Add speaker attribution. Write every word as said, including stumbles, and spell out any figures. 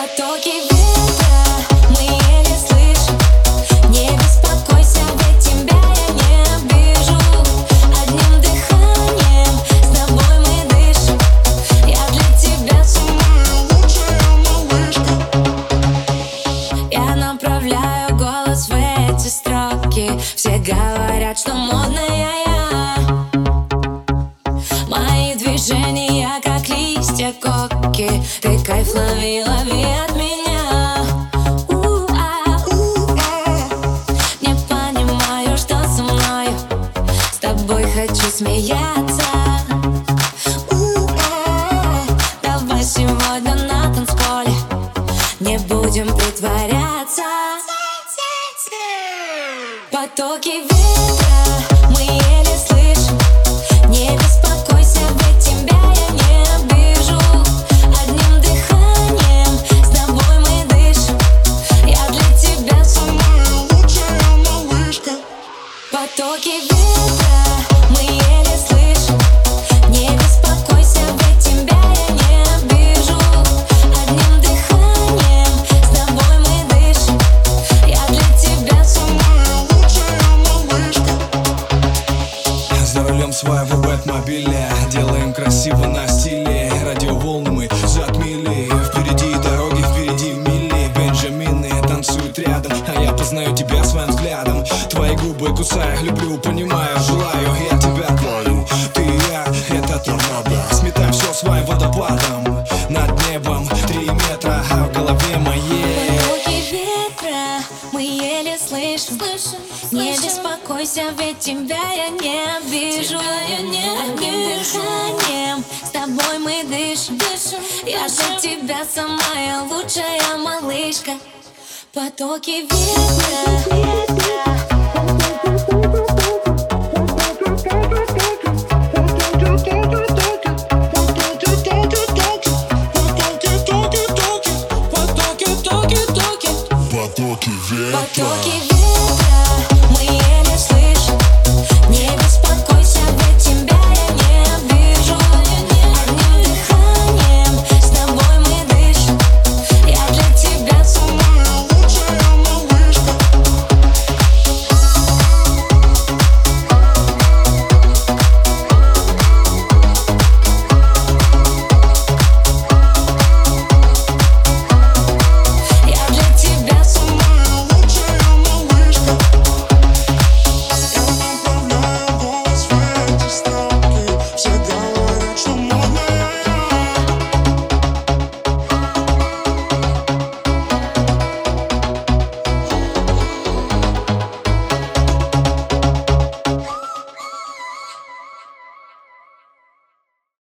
Speaker 1: Потоки ветра мы еле слышим. Не беспокойся, ведь тебя я не обижу. Одним дыханием с тобой мы дышим. Я для тебя самая лучшая малышка. Я направляю голос в эти строки. Все говорят, что модная я. Мои движения как листья коки. Ты кайф лови, лови от меня. У-а, у-а. Не понимаю, что со мною. С тобой хочу смеяться. У-а. Давай сегодня на танцполе не будем притворяться. Потоки ветра мы еле слышим. Не беспокойся, ведь тебя я не обижу. Одним дыханием с тобой мы дышим. Я для тебя самая лучшая малышка. Потоки ветра мы еле слышим. Не беспокойся, ведь тебя я не обижу. Одним дыханием с тобой мы дышим. Я для тебя самая лучшая малышка.
Speaker 2: За рулем своего бэтмобиля делаем красиво на стиле. Радиоволны мы затмили. Впереди дороги, впереди мили. Бенджамины танцуют рядом, а я познаю тебя своим взглядом. Твои губы кусаю, люблю, понимаю, желаю. Я тебя творю, ты и я, это торнадо. Сметай все своим водопадом. Над небом три метра, а в голове моей
Speaker 1: Потоки ветра мы еле слышим. Не беспокойся, ведь тебя я не обижу. Одним дыханием с тобой мы дышим. Я для тебя самая лучшая малышка. Потоки ветра. Потоки ветра.